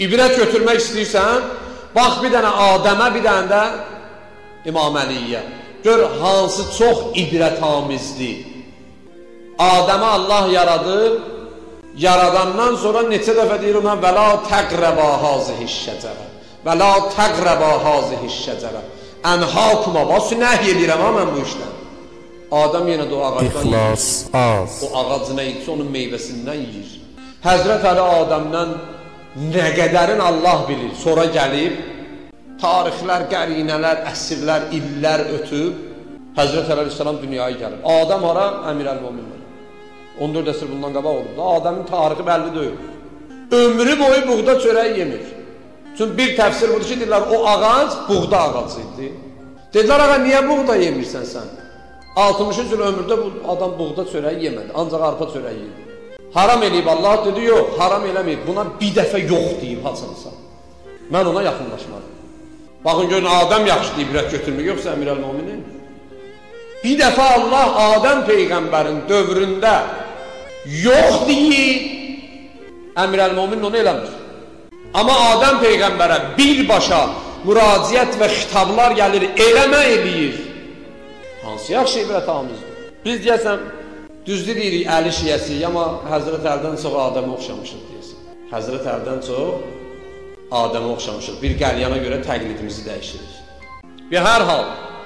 İbrət götürmək istəyirsən, bax bir dənə Adəmə, bir dənə də İmam Əliyə. Gör, hansı çox ibrətamizdir. Adəmə Allah yaradır, yaradandan sonra neçə dəfə deyir ona və la təqrəbə hazihi şəcərə və la təqrəbə hazihi şəcərə ənhakuma basu nəhy edirəm mən bu işdən. Adəm yenə də o ağacdan yiyir. O ağac nə idirsə onun meyvəsindən yiyir. Həzrət Əli Adəmdən nə qədərin Allah bilir. Sonra gəlib, tarixlər, qərinələr, əsrlər, illər ötüb, Həzrət Əli Aleyhisselam dünyaya gəlir. Adəm hara? Əmir-əl-Möminlər. 14 əsr bundan qabaq olub da, Adəmin tarixi bəlli deyil. Ömrü boyu buğda çörək yemir. Çünki bir təfsir budur ki, deyirlər, o ağac buğda ağacı idi. Dedilər, ağa, niyə buğda yemirsən sən? 60 il ömürdə bu adam buğda çörəyi yemədi, ancaq arpa çörəyi yedi. Haram eləyib, Allah dedi, yox, haram eləməyib, buna bir dəfə yox deyib, haçınsa. Mən ona yaxınlaşmadım. Baxın, görün, Adəm yaxşıdır, ibrət götürmək, yoxsa Əmir-əl-Möminin? Bir dəfə Allah Adəm Peyğəmbərin dövründə yox deyib, Əmir-əl-Mömin onu eləmir. Amma Adəm Peyğəmbərə birbaşa müraciət və xitablar gəlir, eləmə eləyir. Hansı yaxşı ibrətamızdır? Biz deyəsəm, düzdür deyirik, Əli şiyəsiyik, amma Həzrət Əldən çox Adəmə oxşamışıq deyəsən. Həzrət Əldən çox Adəmə oxşamışıq. Bir qəlyana görə təqlidimizi dəyişirik. Və hər hal,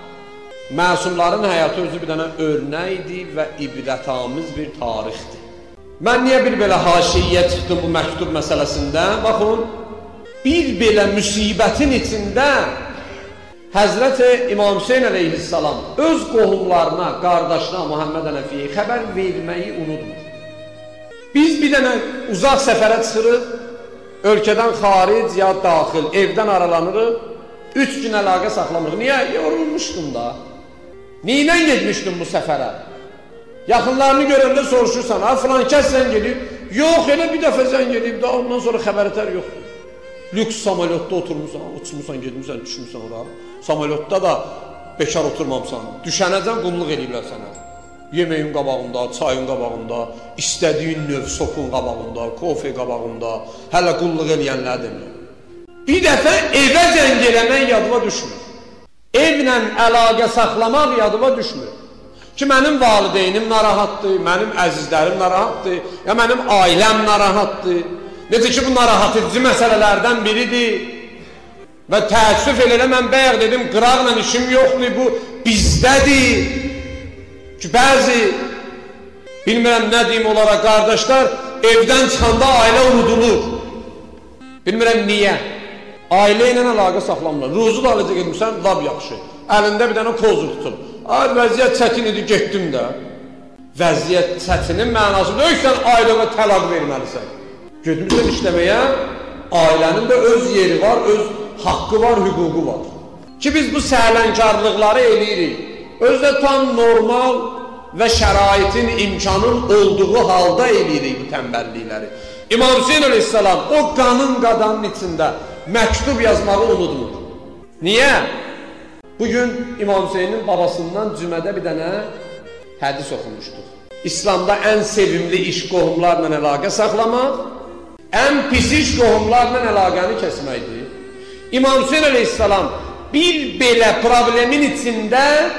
məsumların həyatı özü bir dənə örnəkdir və ibrətamiz bir tarixdir. Mən niyə bir belə haşiyyə çıxdım bu məktub məsələsində? Baxın, bir belə müsibətin içində Həzrəti İmam Hüseyin əleyhissalam öz qohumlarına, qardaşına, Muhammed Ənəfiyə xəbər verməyi unutmur. Biz bir dənə uzaq səfərə çıxırıq, ölkədən xaric ya daxil, evdən aralanırıq, 3 gün əlaqə saxlamırıq. Niyə? Yorulmuşdum da. Neynən getmişdim bu səfərə? Yaxınlarını görəndə soruşursan, ha, filan kəs zəng gedib, yox, elə bir dəfə zəng gedib, da ondan sonra xəbərətər yoxdur. Lüks samolyotda oturmuşsan, uçmuşsan, gedmişsən, düşmüşsən ora. Samolyotda da bekar oturmamsan, düşənəcən qumluq eləyirlər sənə. Yeməyin qabağında, çayın qabağında, istədiyin növ sopun qabağında, kofe qabağında, hələ qulluq eləyənlər demir. Bir dəfə evə zəng eləmək yadıma düşmür. Evlə əlaqə saxlamaq yadıma düşmür. Ki, mənim valideynim narahatdır, mənim əzizlərim narahatdır, ya mənim ailəm narahatdır. Necə ki, bu narahat edici məsələlərdən biridir. Və təəssüf elə mən bayaq dedim, qıraqla işim yoxdur, bu bizdədir. Ki, bəzi, bilmirəm nə deyim onlara, qardaşlar, evdən çıxanda ailə unudulur. Bilmirəm niyə? Ailə ilə əlaqə saxlamırlar. Ruzu da alıcı getmişsən, lab yaxşı. Əlində bir dənə kozur tutub. Ay, vəziyyət çətin idi, getdim də. Vəziyyət çətinin mənası deyil, sən ailəyə təlaq verməlisən. Götürmüsən işləməyə, ailənin də öz yeri var, öz haqqı var, hüququ var. Ki, biz bu səhlənkarlıqları eləyirik. Özdə tam normal və şəraitin imkanın olduğu halda eləyirik bu tənbəllikləri. İmam Hüseyin əleyhissalam o qanın qadanın içində məktub yazmağı unutmur. Niyə? Bugün İmam Hüseynin babasından cümədə bir dənə hədis oxumuşduq. İslamda ən sevimli iş qohumlarla əlaqə saxlamaq, ən pis iş qohumlarla əlaqəni kəsməkdir. İmam Hüseyin əleyhissalam bir belə problemin içində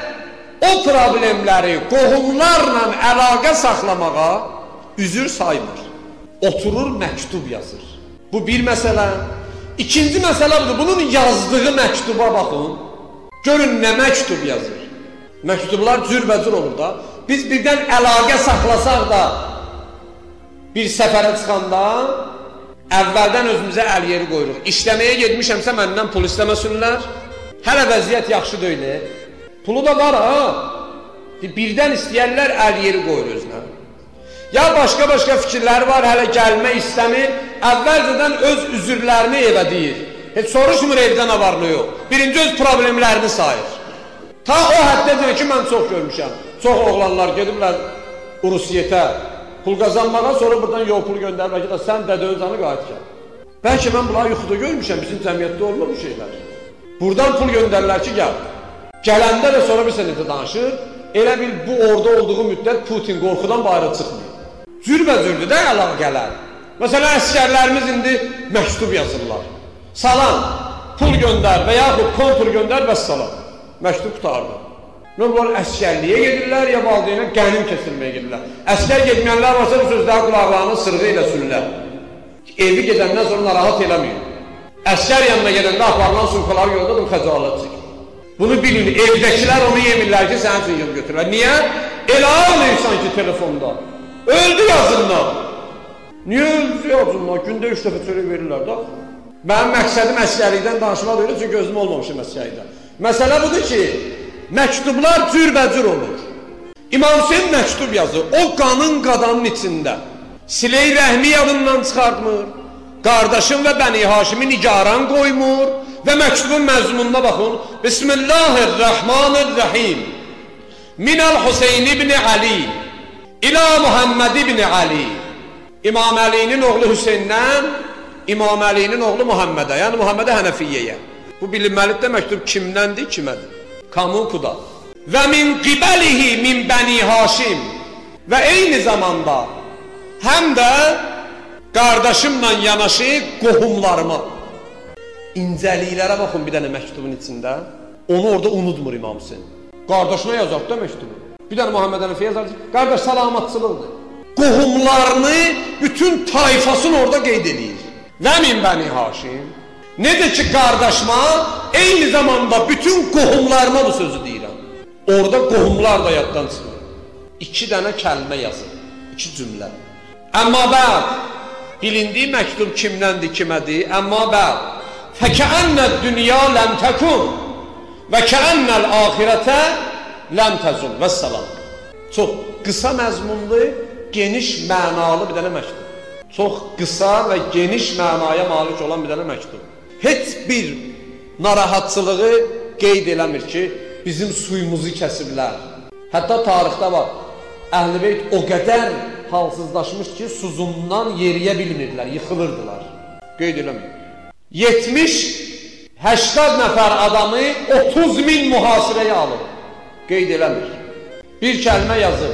o problemləri qohumlarla əlaqə saxlamağa üzür saymır. Oturur, məktub yazır. Bu bir məsələ. İkinci məsələ budur, bunun yazdığı məktuba baxın. Görün, nə məktub yazır. Məktublar cürbəcür olur da. Biz birdən əlaqə saxlasaq da bir səfərə çıxanda əvvəldən özümüzə əl yeri qoyuruq. İşləməyə getmişəmsə məndən pul istəməsinlər. Hələ vəziyyət yaxşı deyil. Pulu da var ha. Birdən istəyərlər, əl yeri qoyur özünə. Ya başqa-başqa fikirləri var, hələ gəlmə istəmir. Əvvəlcədən öz üzürlərini evə deyir. Heç soruşmur evdə nə var, nə yox. Birinci öz problemlərini sayır. Ta o həddə deyir ki, mən çox görmüşəm. Çox oğlanlar gediblər Rusiyyətə pul qazanmağa, sonra buradan yol pul göndərmək ki, sən dədə-özanı qayıt gəl. Bəlkə mən bunları yuxuda görmüşəm, bizim cəmiyyətdə olmur bu şeylər. Buradan pul göndərlər ki, gəl. Gələndə də sonra bir sənətə danışır, elə bil bu orada olduğu müddət Putin qorxudan bayra çıxmıyor. Cürbəcürdür də əlaqələr. Məsələn, əskərlərimiz indi məktub yazırlar. Salam, pul göndər və yaxud kontur göndər və salam. Məktub qutardı. Bunlar əskərliyə gedirlər, ya valideynə qənim kesilməyə gedirlər. Əskər getməyənlər varsa bu sözləri qulaqlarını sırğı ilə sürürlər. Evi gedəndən sonra narahat eləməyin. Əskər yanına gedəndə aparılan sumkaları yolda da xəcalət çəkir. Bunu bilin, evdəkilər onu yemirlər ki, sənin üçün yıl götürürlər. Niyə? Elə almıyorsan ki, telefonda. Öldü yazından. Niyə öldü yazından? Gündə 3 dəfə çörək verirlər da. Mənim məqsədim əskərlikdən danışmaq deyil, çünki gözüm olmamışım əskərlikdən. Məsələ budur ki, məktublar cürbəcür olur. İmam Hüseyin məktub yazır, o qanın qadanın içində. Sile-i rəhmi yadından çıxartmır, qardaşım və Bəni Haşimi nigaran qoymur və məktubun məzmununa baxın. Bismillahirrahmanirrahim. Minəl Hüseyin ibn Ali İlə Muhammed ibn Ali. İmam Əlinin oğlu Hüseyndən İmam Əlinin oğlu Muhammedə, yəni Muhammedə Hənəfiyyəyə. Bu bilinməlidir də məktub kimdəndir, kimədir? Kamukuda. Və min qibəlihi min Bəni Haşim. Və eyni zamanda həm də qardaşımla yanaşı qohumlarıma. İncəliklərə baxın bir dənə məktubun içində. Onu orada unutmur İmam Hüseyin. Qardaşına yazaq da məktubu. Bir dənə Muhammed Hənəfiyə yazar ki, qardaş salamatçılıqdır. Qohumlarını, bütün tayfasını orada qeyd edir. Və min Bəni Haşim. Necə ki qardaşıma, eyni zamanda bütün qohumlarıma bu sözü deyirəm. Orada qohumlar da yaddan çıxır. 2 dənə kəlmə yazır. 2 cümlə. Əmma bəd, bilindiyi məktub kimdəndir, kimədir? Əmma bəd, fəkəənnəd dünya ləm təkun və kəənnəl ahirətə ləm təzun və salam. Çox qısa məzmunlu, geniş mənalı bir dənə məktub. Çox qısa və geniş mənaya malik olan bir dənə məktub. Heç bir narahatçılığı qeyd eləmir ki, bizim suyumuzu kəsiblər. Hətta tarixdə var, Əhl-i Beyt o qədər halsızlaşmış ki, suzundan yeriyə bilmirdilər, yıxılırdılar. Qeyd eləmir. 70-80 nəfər adamı 30.000 mühasirəyə alır. Qeyd eləmir. Bir kəlmə yazır.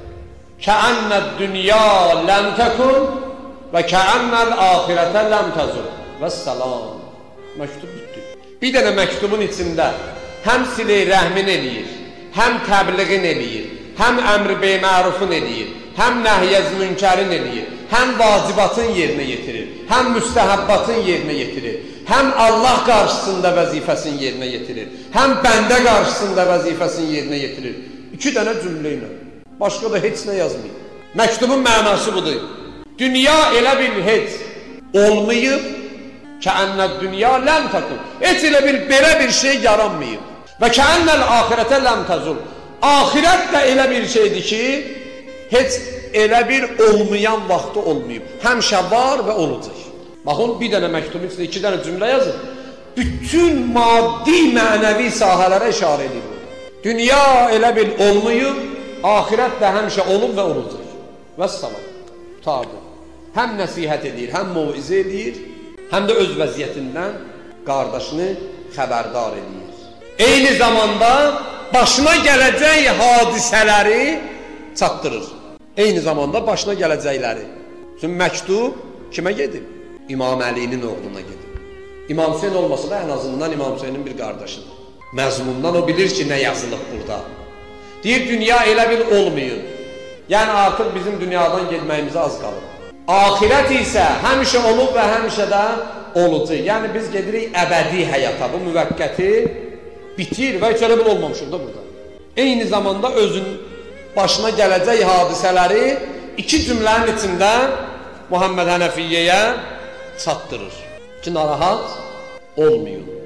Kəənnəd dünya ləm təkun və kəənnəl ahirətə ləm təzun və salam. Məktub bitdi. Bir dənə məktubun içində həm sile-i rəhmin eləyir, həm təbliğin eləyir, həm əmr-i bey-mərufun eləyir, həm nəhiyyəz münkərin eləyir, həm vacibatın yerinə yetirir, həm müstəhəbbatın yerinə yetirir, həm Allah qarşısında vəzifəsini yerinə yetirir, həm bəndə qarşısında vəzifəsini yerinə yetirir. 2 dənə cümlə ilə. Başqa da heç nə yazmayın. Məktubun mənası budur. Dünya elə bil heç olmayıb, kəənnəd dünya ləm təkun. Heç elə bil belə bir şey yaranmayıb. Və kəənnəl ahirətə ləm təzul. Ahirət də elə bir şeydir ki, heç elə bir olmayan vaxtı olmayıb. Həmişə var və olacaq. Baxın, bir dənə məktubun içində 2 dənə cümlə yazır. Bütün maddi, mənəvi sahələrə işarə edir. Dünya elə bil olmayıb, ahirət də həmişə olub və olacaq. Vəssalam. Qutardı. Həm nəsihət edir, həm mövizə edir, həm də öz vəziyyətindən qardaşını xəbərdar edir. Eyni zamanda başına gələcək hadisələri çatdırır. Eyni zamanda başına gələcəkləri. Çünki məktub kimə gedib? İmam Əlinin oğluna gedib. İmam Hüseyin olmasa da ən azından İmam Hüseynin bir qardaşıdır. Məzmundan o bilir ki, nə yazılıb burada. Deyir, dünya elə bil olmayıb. Yəni artıq bizim dünyadan getməyimizə az qalır. Ahirət isə həmişə olub və həmişə də olacaq. Yəni biz gedirik əbədi həyata. Bu müvəqqəti bitir və heç elə bil olmamışıq da burada. Eyni zamanda özün başına gələcək hadisələri 2 cümlənin içində Muhammed Hənəfiyyəyə çatdırır ki, narahat olmuyor.